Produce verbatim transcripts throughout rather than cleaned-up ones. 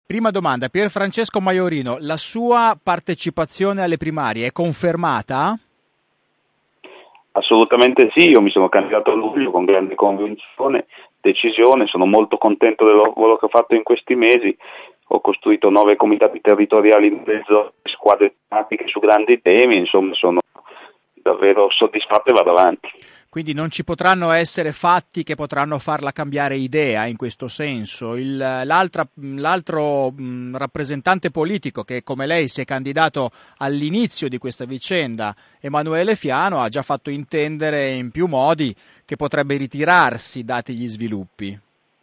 Prima domanda, Pierfrancesco Maiorino, la sua partecipazione alle primarie è confermata? Assolutamente sì, io mi sono candidato a luglio con grande convinzione, decisione, sono molto contento del lavoro che ho fatto in questi mesi, ho costruito nove comitati territoriali nelle zone, squadre tematiche su grandi temi, insomma sono davvero soddisfatto e vado avanti. Quindi non ci potranno essere fatti che potranno farla cambiare idea in questo senso. Il, l'altra, l'altro mh, rappresentante politico che come lei si è candidato all'inizio di questa vicenda, Emanuele Fiano, ha già fatto intendere in più modi che potrebbe ritirarsi dati gli sviluppi.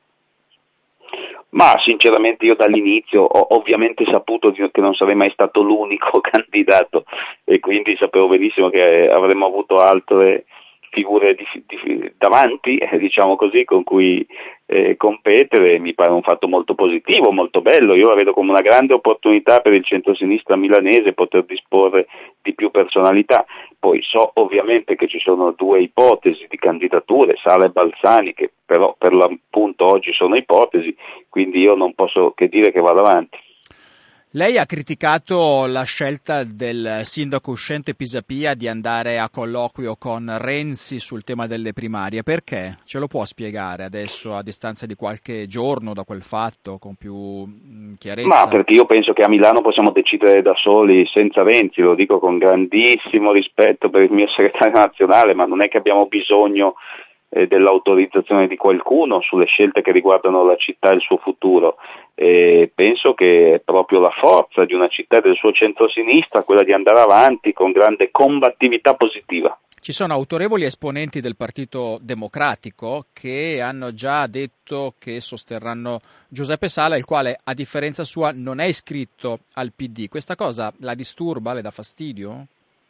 Ma sinceramente io dall'inizio ho ovviamente saputo che non sarei mai stato l'unico candidato e quindi sapevo benissimo che avremmo avuto altre figure di, di, davanti, eh, diciamo così, con cui eh, competere. Mi pare un fatto molto positivo, molto bello. Io la vedo come una grande opportunità per il centrosinistra milanese poter disporre di più personalità. Poi so ovviamente che ci sono due ipotesi di candidature, Sala e Balzani, che però per l'appunto oggi sono ipotesi, quindi io non posso che dire che vado avanti. Lei ha criticato la scelta del sindaco uscente Pisapia di andare a colloquio con Renzi sul tema delle primarie. Perché? Ce lo può spiegare adesso a distanza di qualche giorno da quel fatto con più chiarezza? Ma perché io penso che a Milano possiamo decidere da soli senza Renzi, lo dico con grandissimo rispetto per il mio segretario nazionale, ma non è che abbiamo bisogno dell'autorizzazione di qualcuno sulle scelte che riguardano la città e il suo futuro. E penso che è proprio la forza di una città e del suo centrosinistra quella di andare avanti con grande combattività positiva. Ci sono autorevoli esponenti del Partito Democratico che hanno già detto che sosterranno Giuseppe Sala, il quale a differenza sua non è iscritto al P D. Questa cosa la disturba, le dà fastidio?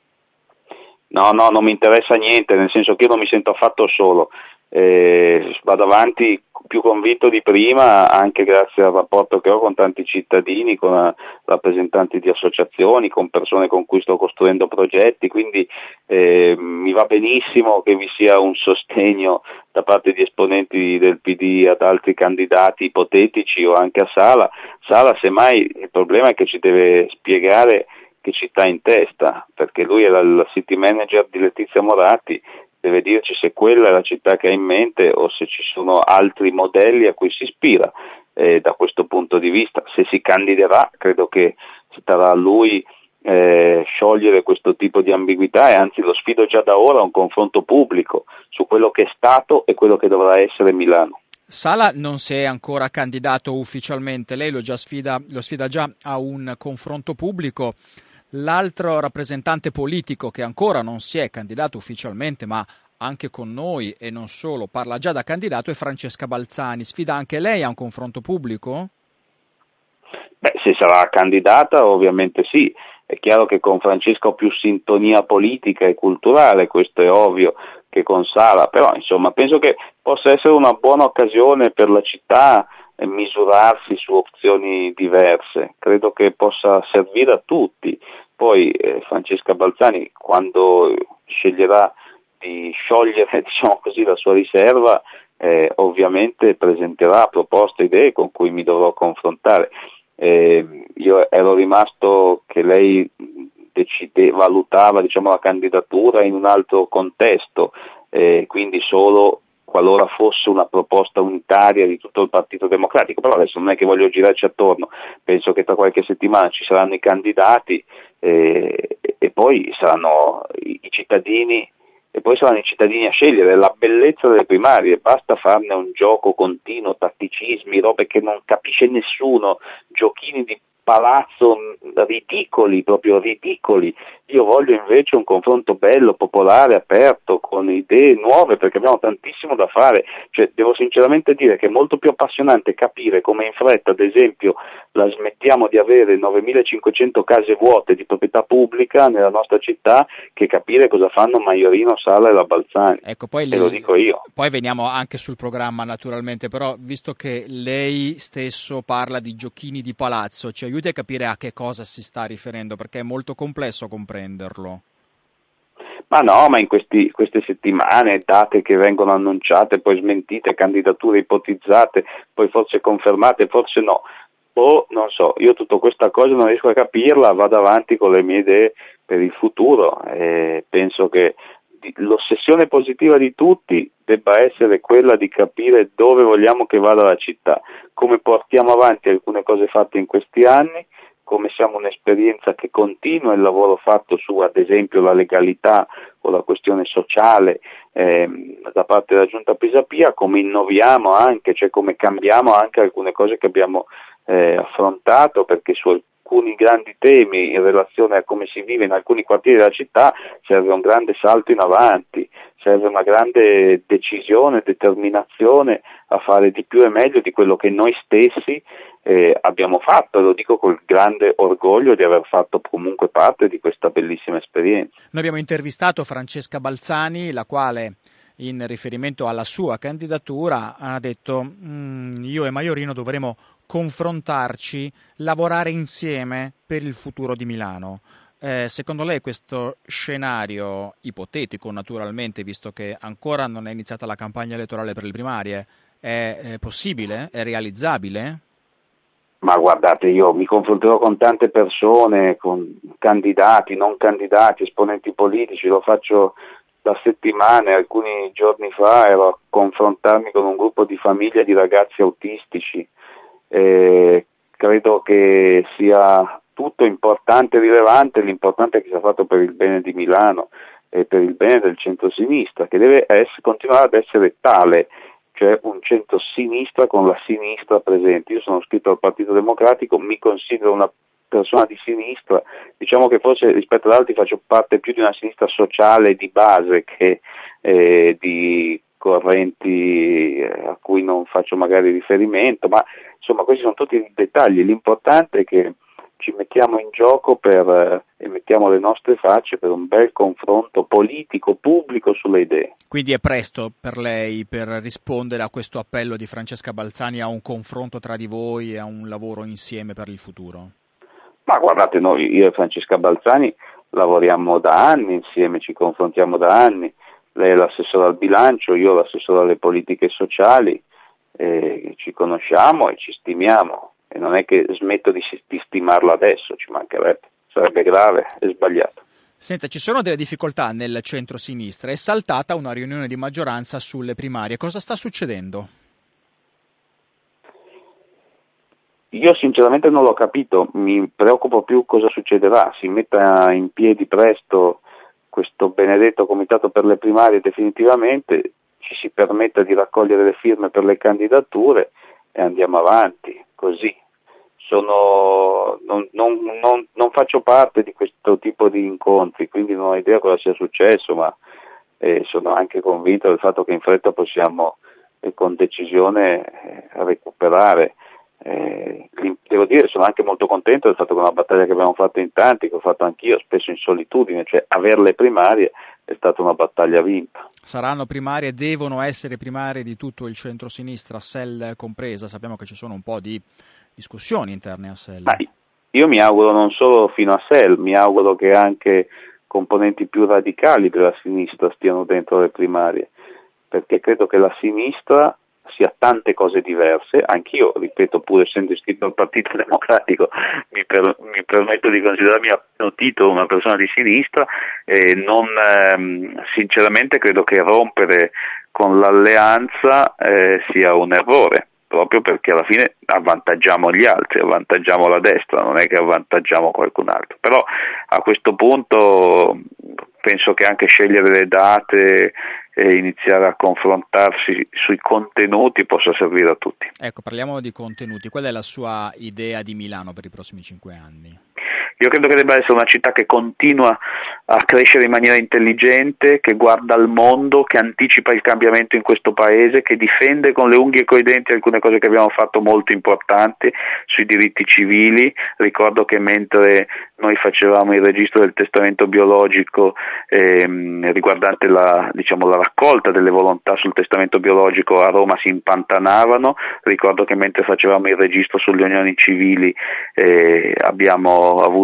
No, no, non mi interessa niente, nel senso che io non mi sento affatto solo, eh, vado avanti più convinto di prima anche grazie al rapporto che ho con tanti cittadini, con rappresentanti di associazioni, con persone con cui sto costruendo progetti, quindi eh, mi va benissimo che vi sia un sostegno da parte di esponenti del P D ad altri candidati ipotetici o anche a Sala. Sala semmai il problema è che ci deve spiegare che città in testa, perché lui era il city manager di Letizia Moratti, deve dirci se quella è la città che ha in mente o se ci sono altri modelli a cui si ispira. Eh, da questo punto di vista, se si candiderà, credo che starà a lui eh, sciogliere questo tipo di ambiguità e anzi lo sfido già da ora a un confronto pubblico su quello che è stato e quello che dovrà essere Milano. Sala non si è ancora candidato ufficialmente, lei lo, già sfida, lo sfida già a un confronto pubblico. L'altro rappresentante politico che ancora non si è candidato ufficialmente, ma anche con noi e non solo, parla già da candidato, è Francesca Balzani. Sfida anche lei a un confronto pubblico? Beh, se sarà candidata ovviamente sì. È chiaro che con Francesca ho più sintonia politica e culturale, questo è ovvio, che con Sala, però insomma penso che possa essere una buona occasione per la città misurarsi su opzioni diverse, credo che possa servire a tutti. Poi eh, Francesca Balzani quando sceglierà di sciogliere diciamo così la sua riserva eh, ovviamente presenterà proposte, idee con cui mi dovrò confrontare. Eh, io ero rimasto che lei decide, valutava diciamo la candidatura in un altro contesto, eh, quindi solo qualora fosse una proposta unitaria di tutto il Partito Democratico, però adesso non è che voglio girarci attorno, penso che tra qualche settimana ci saranno i candidati eh, e poi saranno i, i cittadini e poi saranno i cittadini a scegliere. La bellezza delle primarie, basta farne un gioco continuo, tatticismi, robe che non capisce nessuno, giochini di palazzo ridicoli, proprio ridicoli. Io voglio invece un confronto bello, popolare, aperto, con idee nuove, perché abbiamo tantissimo da fare. Cioè, devo sinceramente dire che è molto più appassionante capire come in fretta, ad esempio, la smettiamo di avere novemilacinquecento case vuote di proprietà pubblica nella nostra città, che capire cosa fanno Maiorino, Sala e la Balzani. Ecco, poi te lo dico io. Poi veniamo anche sul programma naturalmente, però visto che lei stesso parla di giochini di palazzo, ci aiuti a capire a che cosa si sta riferendo, perché è molto complesso comprenderlo. Ma no, ma in questi, queste settimane, date che vengono annunciate, poi smentite, candidature ipotizzate, poi forse confermate, forse no. boh, non so, io tutta questa cosa non riesco a capirla, vado avanti con le mie idee per il futuro e penso che l'ossessione positiva di tutti debba essere quella di capire dove vogliamo che vada la città, come portiamo avanti alcune cose fatte in questi anni, come siamo un'esperienza che continua il lavoro fatto su, ad esempio, la legalità o la questione sociale eh, da parte della Giunta Pisapia, come innoviamo anche, cioè come cambiamo anche alcune cose che abbiamo eh, affrontato, perché su alcuni grandi temi in relazione a come si vive in alcuni quartieri della città serve un grande salto in avanti, serve una grande decisione, determinazione a fare di più e meglio di quello che noi stessi eh, abbiamo fatto, lo dico col grande orgoglio di aver fatto comunque parte di questa bellissima esperienza. Noi abbiamo intervistato Francesca Balzani, la quale in riferimento alla sua candidatura ha detto mm, io e Maiorino dovremo confrontarci, lavorare insieme per il futuro di Milano. Eh, secondo lei questo scenario ipotetico, naturalmente, visto che ancora non è iniziata la campagna elettorale per le primarie, è, è possibile? È realizzabile? Ma guardate, io mi confronterò con tante persone, con candidati, non candidati, esponenti politici, lo faccio da settimane. Alcuni giorni fa ero a confrontarmi con un gruppo di famiglie di ragazzi autistici. Eh, credo che sia tutto importante e rilevante, l'importante è che sia fatto per il bene di Milano e per il bene del centro-sinistra, che deve essere, continuare ad essere tale, cioè un centro-sinistra con la sinistra presente. Io sono iscritto al Partito Democratico, mi considero una persona di sinistra, diciamo che forse rispetto ad altri faccio parte più di una sinistra sociale di base che eh, di correnti a cui non faccio magari riferimento, ma insomma questi sono tutti i dettagli. L'importante è che ci mettiamo in gioco per, eh, e mettiamo le nostre facce per un bel confronto politico, pubblico sulle idee. Quindi è presto per lei per rispondere a questo appello di Francesca Balzani a un confronto tra di voi e a un lavoro insieme per il futuro? Ma guardate, noi, io e Francesca Balzani lavoriamo da anni insieme, ci confrontiamo da anni. Lei è l'assessore al bilancio, io l'assessore alle politiche sociali, eh, ci conosciamo e ci stimiamo, e non è che smetto di, di stimarla adesso, ci mancherebbe, sarebbe grave e sbagliato. Senta, ci sono delle difficoltà nel centro-sinistra, è saltata una riunione di maggioranza sulle primarie, cosa sta succedendo? Io sinceramente non l'ho capito, mi preoccupo più cosa succederà, si metta in piedi presto questo benedetto comitato per le primarie definitivamente, ci si permetta di raccogliere le firme per le candidature e andiamo avanti, così. Sono, non, non, non, non faccio parte di questo tipo di incontri, quindi non ho idea cosa sia successo, ma eh, sono anche convinto del fatto che in fretta possiamo eh, con decisione eh, recuperare. Eh, devo dire, sono anche molto contento del fatto che è una battaglia che abbiamo fatto in tanti, che ho fatto anch'io, spesso in solitudine, cioè avere le primarie è stata una battaglia vinta. Saranno primarie, devono essere primarie di tutto il centro-sinistra, S E L compresa, sappiamo che ci sono un po' di discussioni interne a S E L. Ma io mi auguro non solo fino a S E L, mi auguro che anche componenti più radicali della sinistra stiano dentro le primarie, perché credo che la sinistra sia tante cose diverse. Anch'io, ripeto, pur essendo iscritto al Partito Democratico, mi, per, mi permetto di considerarmi a pieno titolo una persona di sinistra e non, ehm, sinceramente credo che rompere con l'alleanza eh, sia un errore, proprio perché alla fine avvantaggiamo gli altri, avvantaggiamo la destra, non è che avvantaggiamo qualcun altro. Però a questo punto penso che anche scegliere le date e iniziare a confrontarsi sui contenuti possa servire a tutti. Ecco, parliamo di contenuti. Qual è la sua idea di Milano per i prossimi cinque anni? Io credo che debba essere una città che continua a crescere in maniera intelligente, che guarda al mondo, che anticipa il cambiamento in questo paese, che difende con le unghie e coi denti alcune cose che abbiamo fatto molto importanti sui diritti civili. Ricordo che mentre noi facevamo il registro del testamento biologico ehm, riguardante la, diciamo, la raccolta delle volontà sul testamento biologico, a Roma si impantanavano. Ricordo che mentre facevamo il registro sulle unioni civili eh, abbiamo avuto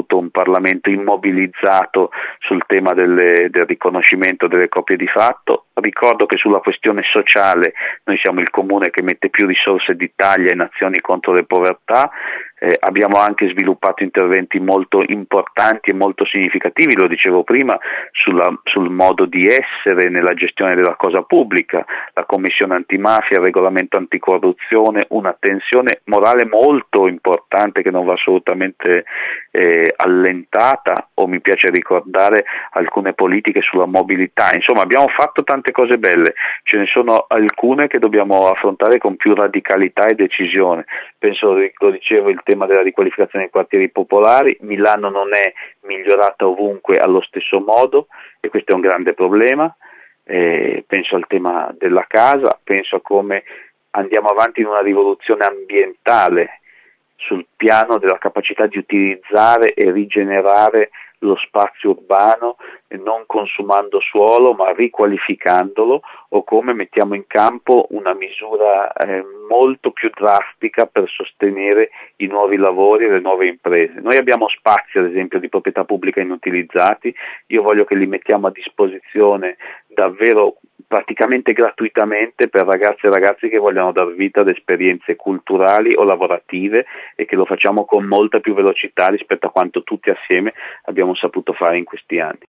avuto un Parlamento immobilizzato sul tema delle, del riconoscimento delle coppie di fatto. Ricordo che sulla questione sociale noi siamo il comune che mette più risorse d'Italia in azioni contro le povertà. Eh, abbiamo anche sviluppato interventi molto importanti e molto significativi, lo dicevo prima, sulla, sul modo di essere nella gestione della cosa pubblica, la commissione antimafia, il regolamento anticorruzione, una tensione morale molto importante che non va assolutamente eh, allentata, o mi piace ricordare alcune politiche sulla mobilità. Insomma, abbiamo fatto tante cose belle, ce ne sono alcune che dobbiamo affrontare con più radicalità e decisione. Penso, lo dicevo, il tema della riqualificazione dei quartieri popolari. Milano non è migliorata ovunque allo stesso modo e questo è un grande problema. Eh, penso al tema della casa, penso a come andiamo avanti in una rivoluzione ambientale sul piano della capacità di utilizzare e rigenerare lo spazio urbano, non consumando suolo ma riqualificandolo, o come mettiamo in campo una misura eh, molto più drastica per sostenere i nuovi lavori e le nuove imprese. Noi abbiamo spazi, ad esempio, di proprietà pubblica inutilizzati, io voglio che li mettiamo a disposizione davvero praticamente gratuitamente per ragazze e ragazzi che vogliono dar vita ad esperienze culturali o lavorative, e che lo facciamo con molta più velocità rispetto a quanto tutti assieme abbiamo saputo fare in questi anni.